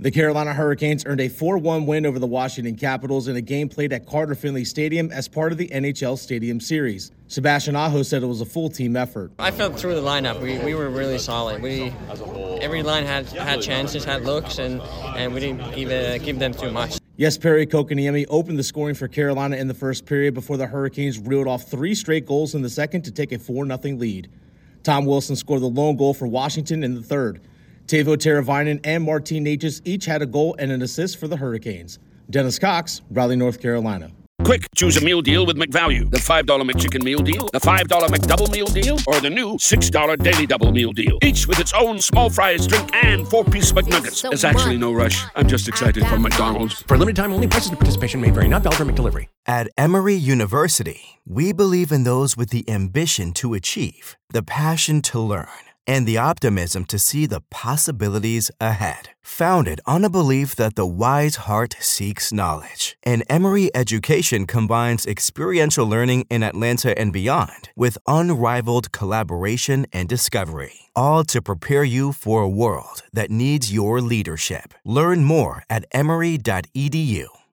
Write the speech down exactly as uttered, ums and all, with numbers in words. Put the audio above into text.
The Carolina Hurricanes earned a four one win over the Washington Capitals in a game played at Carter Finley Stadium as part of the N H L Stadium Series. Sebastian Aho said it was a full team effort. I felt through the lineup, we, we were really solid. We every line had had chances, had looks, and, and we didn't give, uh, give them too much. Jesperi Kotkaniemi opened the scoring for Carolina in the first period before the Hurricanes reeled off three straight goals in the second to take a four nothing lead. Tom Wilson scored the lone goal for Washington in the third. Teuvo Teravainen and Martin Necas each had a goal and an assist for the Hurricanes. Dennis Cox, Raleigh, North Carolina. Quick, choose a meal deal with McValue. The five dollar McChicken meal deal, the five dollar McDouble meal deal, or the new six dollar Daily Double meal deal. Each with its own small fries, drink, and four-piece McNuggets. So There's actually no rush. I'm just excited for McDonald's. For limited time only, prices and participation may vary. Not valid for McDelivery. At Emory University, we believe in those with the ambition to achieve, the passion to learn, and the optimism to see the possibilities ahead. Founded on a belief that the wise heart seeks knowledge, and Emory education combines experiential learning in Atlanta and beyond with unrivaled collaboration and discovery, all to prepare you for a world that needs your leadership. Learn more at emory dot e d u.